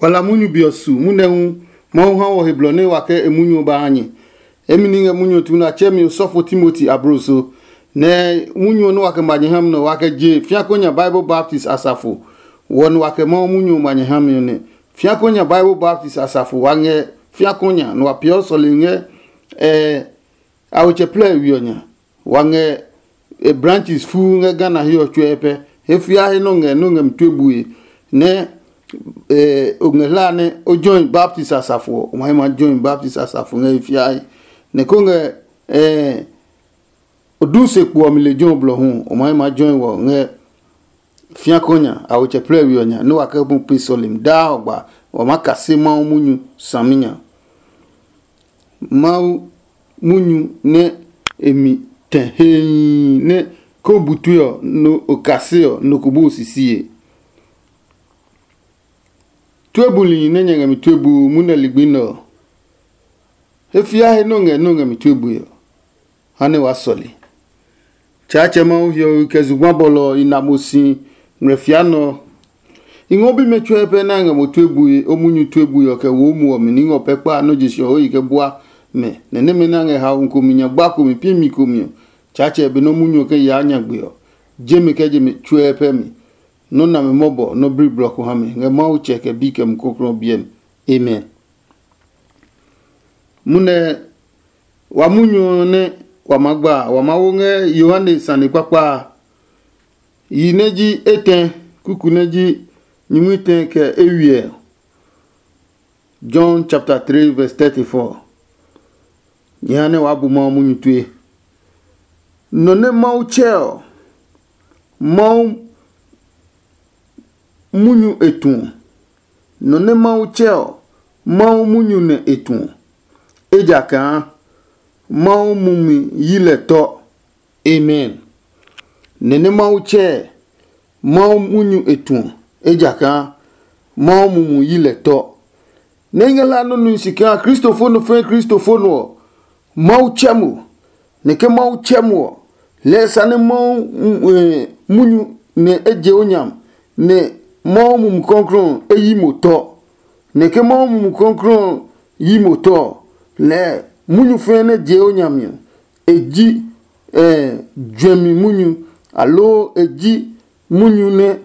wala munyu biosu munenwu mau ha wo heblone wake emunyu ba anyi emininge munyu tuna chemi sofo Timothy abroso ne munyu no wake manyeham no wake je fiakonya Bible Baptist asafo won wake mau munyu manyeham ne fiakonya Bible Baptist asafo wange fiakonya no apio solinge awche play wionya wange branches fu nge gana hiyo chwepe hefia he no nge mtwebuye ne ognelane o join Baptist asafo o mahema join Baptist asafo nge fia ne konge oduse kwa mile join blo hu o mahema join wo nge fia konya awche play wionya no akabu pisolim da ogba o makase ma munyu saminya ma munyu ne emi tehei ne ko butuyo no okaseo no kubu sisie twebuli ne nyanga mitwebu muna ligbino efia he no nge mitwebu yo hane wasoli chache ma uhyo kezugwa bolo inamusi mrefiano ingobi mechwepe na nga motwebu omunyu twebu yo ke wo mu ominingo pepa no jisho ho ikebua me nene menange ha unkominya gbako mi pimi komio chache be no munyo ke ya nyagbe yo jemi ke jemi chwepe mi no na me mobo no bri block ha me nge ma uche ke bi ke mkokro biem amen mune wa munyo ne wa magba wa mawonge Yohane sani papa yineji eten kukuneji nyimite ke ewie John chapter 3 verse 34 Yane wabu ma munyu tue none mau cheo mau munyu etun none mau cheo mau munyu ne etun ejaka mau mumi yile to amen nene mau che mau munyu etun ejaka mau mumu yile to nengela no nsika Christopher fe Christopher no mau chemu neke mau chemu le sane mau munyu ne eje onyam ne mau mum konkron eyi moto neke mau mum konkron yi moto le munyu fe ne je onyam yo eji dwemi munyu alo eji munyu ne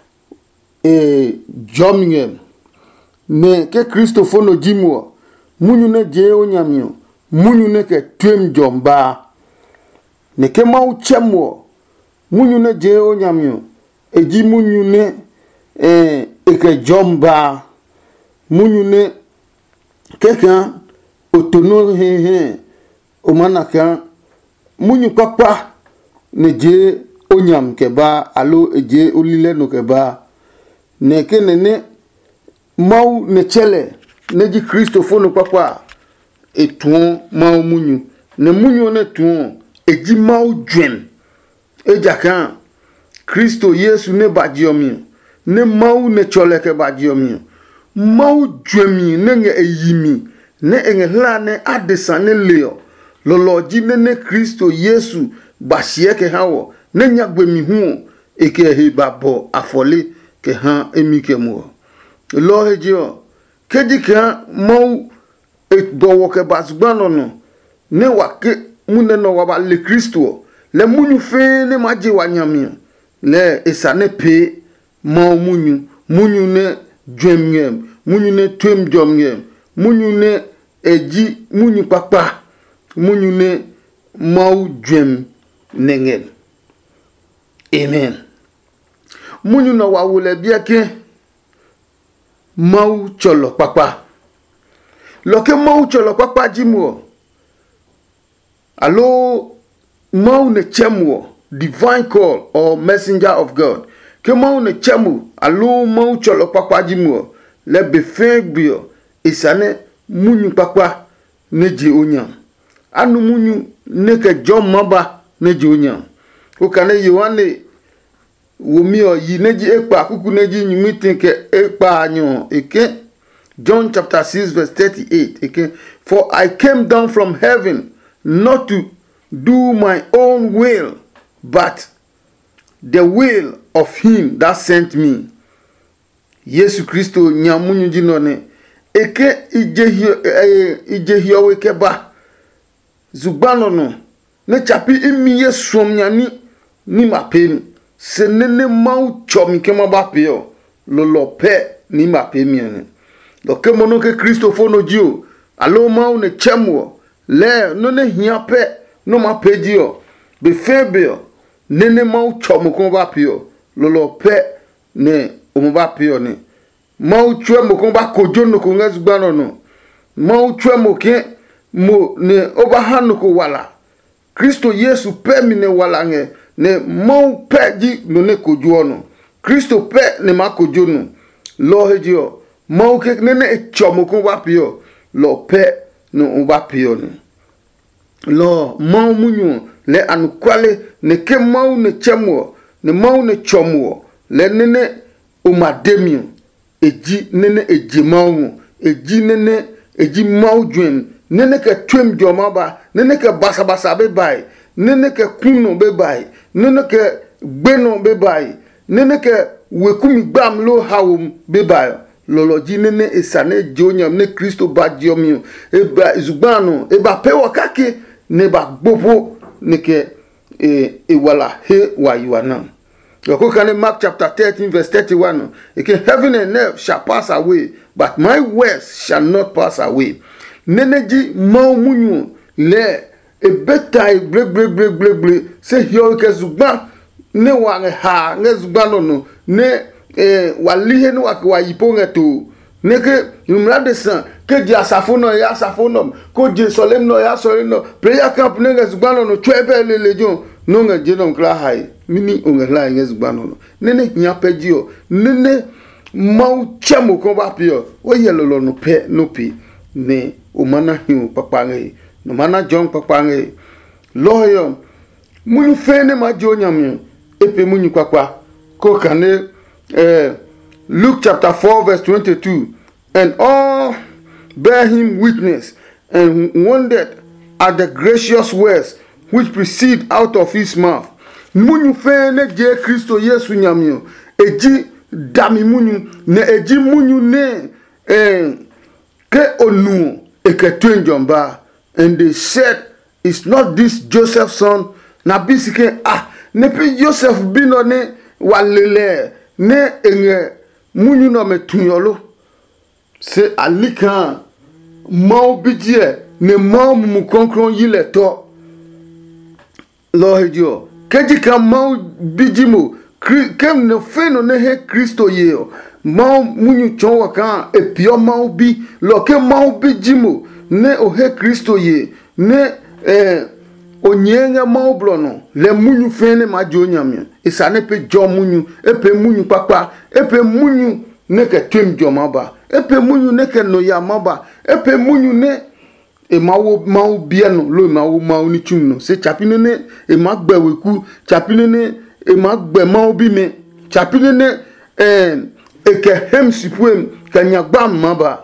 jomingem ne ke Christopher no jimo munyu ne je onyam yo munyu ne ke twem jomba ne ke mau chemo munyu ne je onyamyo eji munyu ne eke jomba munyu ne keka otono he o manaka munyu papa ne je onyam keba alo eje olile no keba ne ke ne mau ne chele ne ji Christopher no papa etun mau munyu ne munyu ne tun eji mau dwen ejaka Kristo Yesu ne badiomi ne mau ne choleke badiomi mau dwemi ne nge eyimi ne engela ne adesa ne leo loloji ne Kristo Yesu basieke hawo ne nyagbemi hu eke he babo afole ke ha emike mo lo hejio kedika mau bowo ke basgbano no ne wake munne no wa le Kristo le munyu fe ne maji wanyami le esane pe ma munyu ne dwemyem munyu ne twem jomyem munyu ne eji munyu papa munyu ne mau dwem nengel amen munyu no wa wole biake mau cholo papa loke mau cholo papa jimo allo mau ne chemo divine call or messenger of God ke mau ne chemo allo mau cholo papa jimo le be fegbio isane munyu papa ne ji onyam anu munyu ne ke jom maba ne ji onyam o kane Yohane womio yi ne ji ekpa kuku ne ji nyimite ke ekpa anyo eke John chapter 6 verse 38 again, for I came down from heaven not to do my own will, but the will of him that sent me. Yesu Kristo nyamunyu jino ne eke ijehio weke ba zugbano no ne chapi imi yesom nyani ni mapemi se nene mau chomi ke ba peo lolo pe ni mapemi ne lo ke mono ke Kristo fono jio alo mau ne chemo le no ne hia pe no mapejio be febeo nene mau chomo ko ba peo lolo pe ne o ba peo ne mau chwe mo ko ba kojo no ko ngazgbano no mau chwe mo ke mo ne oba hanu ko wala Kristo Yesu pe mi ne wala nge ne mau pe ji no ne kojo no Kristo pe ne ma kojo no lo hejio mau ke nene e chomo ko ba pio lo pe no ba pio ne lo mau munyu le anukwale ne ke mau ne chemo ne mau ne chomo le nene o mademio eji nene eji mau eji nene eji mau dwen nene ke twem joma ba nene ke basa be bai nene ke kuno be bai nene ke gbeno be bai nene ke wekumi gbam lo hawum be bai loloji nene esane jonyam ne Kristo ba diomio eba zugbano eba pewa kake ne ba gbobo ne ke wala he wa yuana. Mark chapter 13 verse 31. Heaven and earth shall pass away, but my words shall not pass away. Neneji mau munyu le ebetai ble se hiyo ke zugba ne wange ha ne zugba no ne walihe no wa yiponge to ne ke numrade san ke di asafono ya asafono ko je solem no ya solem no prayer camp ne zugba no twebe lejo no nga jedon kla hai mini ongela ngezgbano no nene nyapejio nene mau chamo ko ba pio o yelolo no pe no pi ne o mana hiu papange no mana John papange loyo munyu fene ma jonyam epe munyu kwakwa ko kane Luke chapter 4 verse 22 and all bear him witness and wondered at the gracious words which proceed out of his mouth. Munyu fene je Kristo Yesu nyamio eji dami munyu ne eji munyu ne ke onu eketwenjomba and they said it's not this Joseph's son na bisike ne pe Joseph bino ne walele ne enge munyu no metunyolo se alika mau bidie ne mau mu konkron yile to lohejo keji ka mau bijimo kem no feno ne he Kristo yeo mau munyu chonwa kan epio mau bi lo ke mau bijimo ne o he Kristo ye ne onyenga mau blono le munyu fene ma jonyamia isane pe jo munyu epe munyu papa epe munyu ne ke twem joma ba epe munyu ne ke no ya maba epe munyu ne e mau bieno lo mau ni chumno se chapine ne e magbe weku chapine ne e magbe mau bi me chapine ne e ke hem sipuem kanyagba maba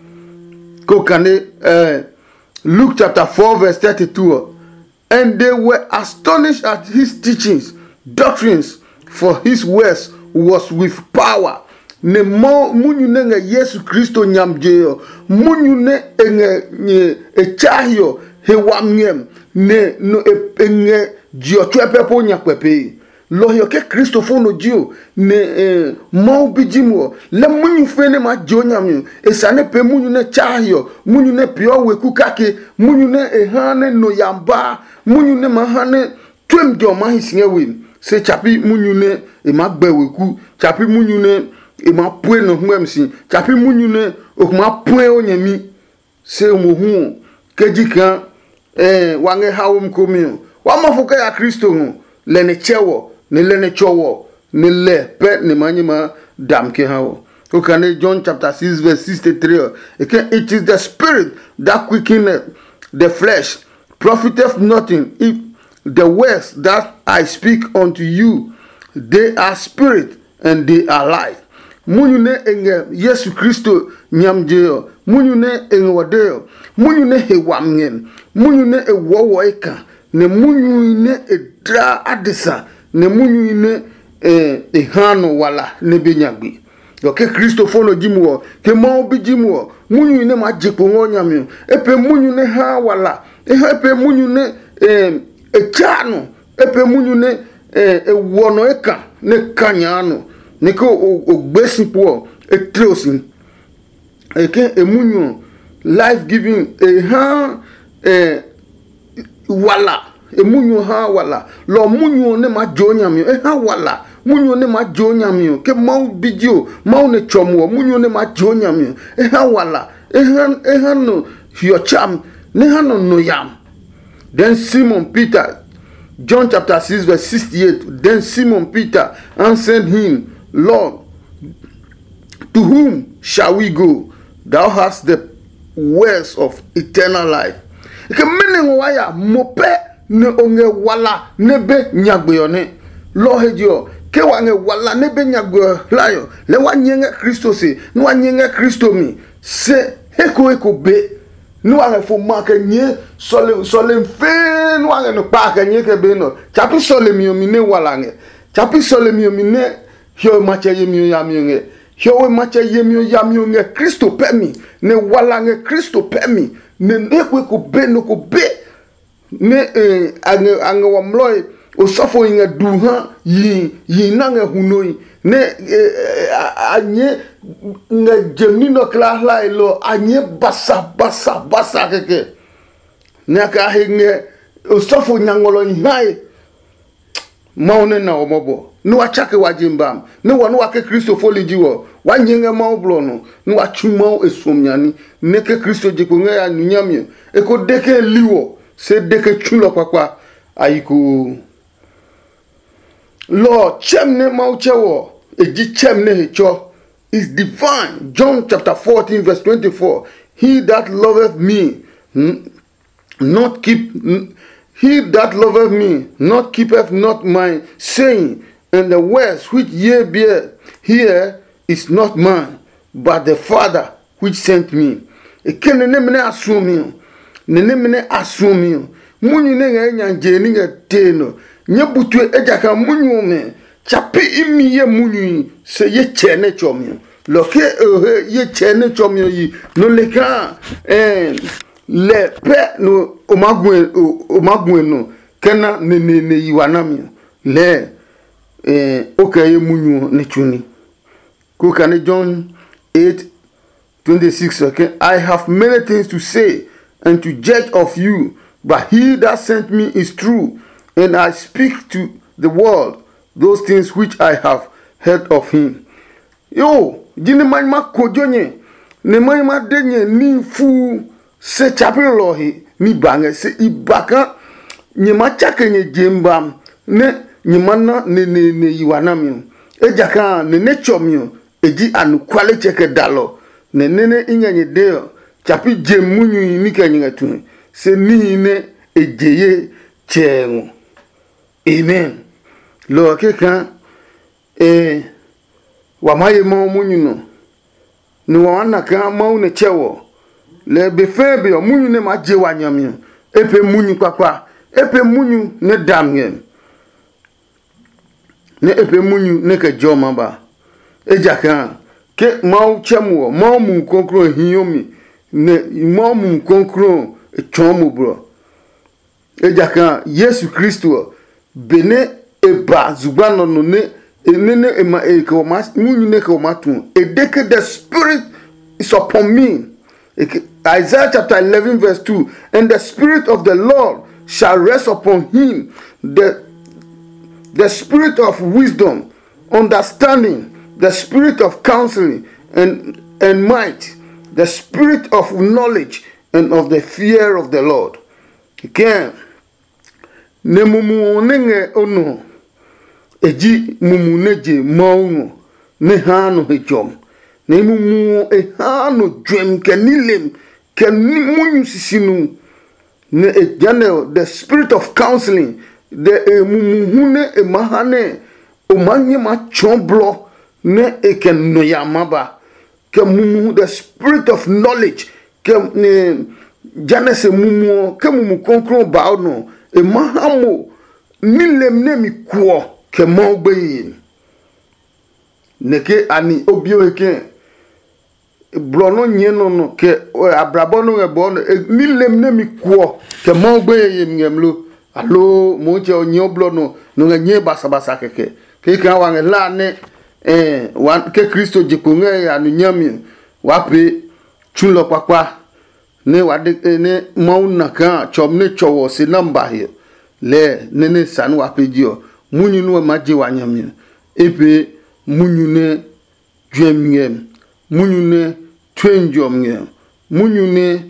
ko kane Luke chapter 4 verse 32 and they were astonished at his teachings doctrines for his words was with power ne munyu ne Yesu Kristo nyamjeyo munyu ne enge echahio hewamyem ne no enge jio twepepo nyakwepe lohyo ke Kristo fono jio ne mau bijimo le munyu fene ma jio nyamyo esane pe munyu ne chahio munyu ne pio weku kake munyu ne ehane no yamba munyu ne mahane twem jo mahisinye wim se chapi munyu ne emagbe weku chapi munyu ne ema pue no humemsi chapi munyu ne okuma pue onyemi se omohu kejika wange hawum komio wa mafuka ya Kristo no le ne chewo ne le ne chowo ne le pe ne manyima damke hawo okane John chapter 6 verse 63 it is the spirit that quickeneth the flesh profiteth nothing if the words that I speak unto you they are spirit and they are life. Munyu ne enge Yesu Kristo nyamjeyo munyu ne enge wadeyo munyu ne hewamnyen munyu ne ewowo eka ne munyu ne edra adisa ne munyu ne ehano wala ne benyagbi ke Christopher jimu ke ma bi jimu munyu ne ma jipo ngonyame epe munyu ne ha wala epe munyu ne chano epe munyu ne wono eka ne kanyano ne ko ogbesipo etrosin eke emunyu life giving wala emunyu ha wala lo munyu ne ma jonyame ha wala munyu ne ma jonyame ke mau bidio mau ne chomo munyu ne ma jonyame ha wala no hiocham ne hano no yam. Then Simon Peter, John chapter 6 verse 68, then Simon Peter answered him, Lord, to whom shall we go? Thou hast the words of eternal life. Ke meaning waya mope ne onge wala nebe nyagbeone lo hejo ke wange wala nebe nyagbe layo le wanyenge Kristo se no wanyenge Kristo mi se eko be no wange fo make nye sole fe no wange no pa ke nye ke be no chapi sole mi ne wala nge chapi sole mi ne hio mache yemi ya mi nge hio we mache yemi ya mi nge Kristo pemi ne wala nge Kristo pemi ne eko be no ko be ne ange wamloy osofo inga duha yi nange hunoi ne anye nga jemnino kla ilo anye basa keke ne ka hinge osofo nyangolo nhai maune na omobo no achake wajimbam ne wonu wake Kristo folijiwo wanyenge maoblo no no achuma esomnyani ne ke Kristo jikunga ya nunyamye eko deke liwo se deke chulo kwa ayiku Lord chemne mauchewo eji chemne hecho is divine. John chapter 14 verse 24. He that loveth me not keepeth not my saying, and the words which ye bear here is not mine, but the Father which sent me. Ekene ne mene asumi ne mene asumi munyu ne nya jeni nga teno nyebutu ejaka munyu me chapi imi ye munyu se ye chene chomi loke ye chene chomi yi no leka le pe no omagwen no kena ne yiwanami le okaye munyu ne chuni ko kane John 8:26 okay. I have many things to say and to judge of you, but he that sent me is true, and I speak to the world those things which I have heard of him. Yo, jini manima kojonye, ne manima denye ni fu se chapelo lohi ni bange se ibaka nyema chake nye jembam ne nyemana ne yiwanamyo ejaka ne chomyo eji anukwale cheke dalo ne inyenye deo chapi jemunyu nika nyinga tunu se ne ejeye chengu. Amen. Lo keka wamaye munyu no ni wana ka maune chewo le befebe munyu ne maje wanyamyo epe munyu kwakwa epe munyu ne damyen ne epe munyu ne ke joma ba ejaka ke mau chemo mau mun konkro hiyomi ne mau mun konkro chomo bro ejaka Yesu Kristo bene eba zubano no ne enene ema eko mas munyu ne ko matu edeke the spirit is upon me. Isaiah chapter 11 verse 2, and the spirit of the Lord shall rest upon him, the spirit of wisdom, understanding, the spirit of counseling and might, the spirit of knowledge and of the fear of the Lord. Again, ne mumu nenge ono eji mumu neje maungo ne hano hejom ne mumu hano dwem kenilem kenimunyu sisinu ne ejane the spirit of counseling the mumu hune mahane omanye ma chomblo ne ekeno yamaba ke mumu the spirit of knowledge ke ne janese mumu ke mumu konkro ba no mahamo nilem ne mi kuo ke mogbe neke ani obio eke blono nyeno no ke abrabono ebono mi lem ne mi kwo ke mo gbe ye ngemlo alo mo je onyo blono no nye basa keke ke kan wa la ne wan ke Kristo jikunge anu nyami wape chulo kwakwa ne wade ne mauna kan chomne chowo se namba he le nene sanu wape dio munyu no maji wanyami epe munyu ne dwemiem munyu ne twenjomiem munyu ne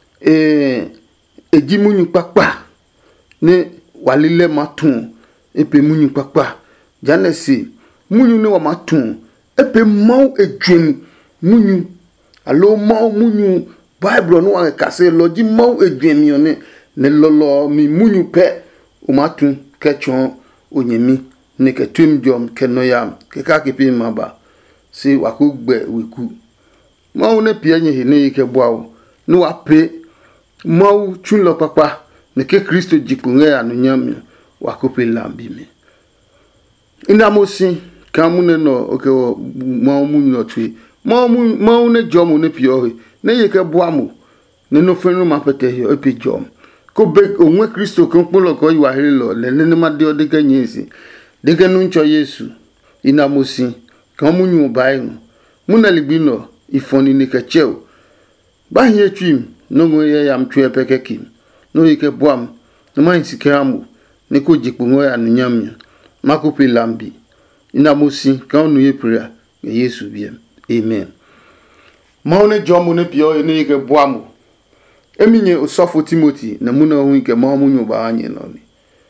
eji munyu kwakwa ne walile matun epe munyu kwakwa janesi munyu ne wa matun epe mau edwem munyu alo mau munyu Bible no wa kase loji mau edwem yo ne lolo mi munyu pe o matun kechon onyemi ne ketum jom kenoyam ke ka kepi maba si wakugbe wiku mau ne pia nye ne ke boawo no wa pe mau chulo papa ne ke Kristo jikunge anu nyam wakupe lambi me ina mosi kamune no oke mau munyu no twi mau ne jom ne pia ho ne ye ke boamu ne no fenu mapete he epi jom ko be onwe Kristo ko polo ko yiwa hello le ne ma de odega nyesi dege nu ncho Yesu ina mosi kamunyu bai muna libino ifoni ne ke cheo ba hie twim no ngo ye yam twe pekekim no yike boam no man sikamu ne ko jipungo ya nunyam makopi lambi ina mosi ka onu ye prayer Yesu biem amen maune jomu ne pio ne yike boam eminye osofo Timothy na muna hu ike mamunyu ba anye no ni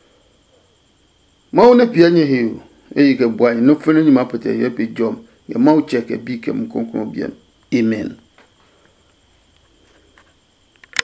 maune pia nye hiu yike boan no fene ni mapete ye pe jom ya mau check e bi ke mkonkon biem amen.